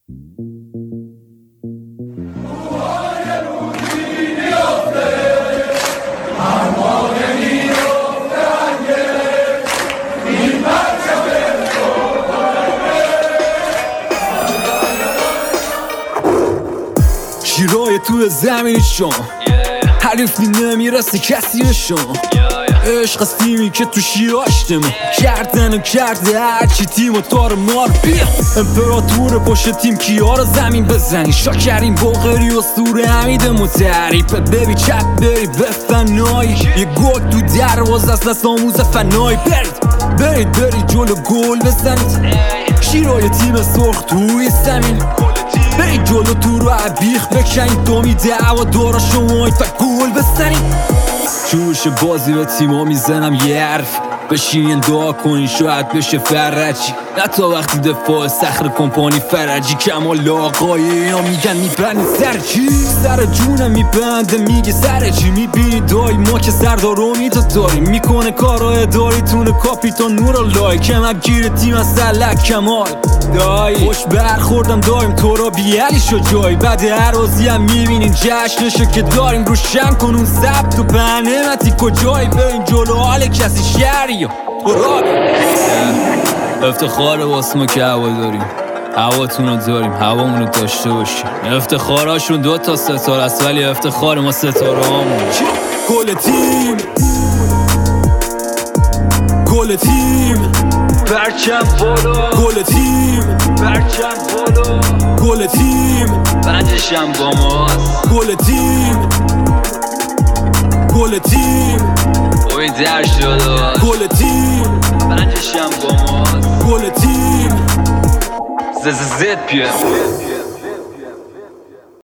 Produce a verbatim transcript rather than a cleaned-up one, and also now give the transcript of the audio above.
شیرای تو زمین شما حریف نمیرسه کسی به شما عشق از تیمی که تو شیاشتمه کردن و کرده هرچی تیم و تار مار بیا امپراتور پشت تیم کیا رو زمین بزنی شاکرین باقری و سور حمید متحری ببی چپ بری به فنایی یه گل تو دروازه است دست آموز فنایی برید برید برید جلو گل بزنید شیرای تیم سرخ توی زمین برید جلو تو رو عبیخ بکنید دومی دعوا دارا شمایید و گل بزنید جوش بازی به تیما میزنم یه حرف بشین دعا کنین شاید بشه فرجی نه تا وقتی دفاع صخر کمپانی فرجی کمال آقای اینا میگن میبنی سر چی سر جونم میبنده میگه سر چی میبینی دایی ما که سردار امیدو داریم میکنه کارا اداری تونه کاپیتان نورالله کمک گیر تیم از سلک کمال دایی خوش برخوردم داریم تو را بیالی شو جایی بعد هر بازی هم میبینین جشنشو که داریم روشن کن اون ثبت و بنمتی کجایی برین جلو حال کسی شهری افتخار واسه ما که هوا داریم هواتون رو داریم هوامون رو داشته باشیم افتخاراشون دو تا ستاره است ولی افتخار ما ستاره هامون گل تیم گل تیم برچم بالا گل تیم برچم بالا گل تیم بندشم با ماست گل تیم گل تیم اوی در شده گل تیم بندشم با ماست گل تیم زز زد پیه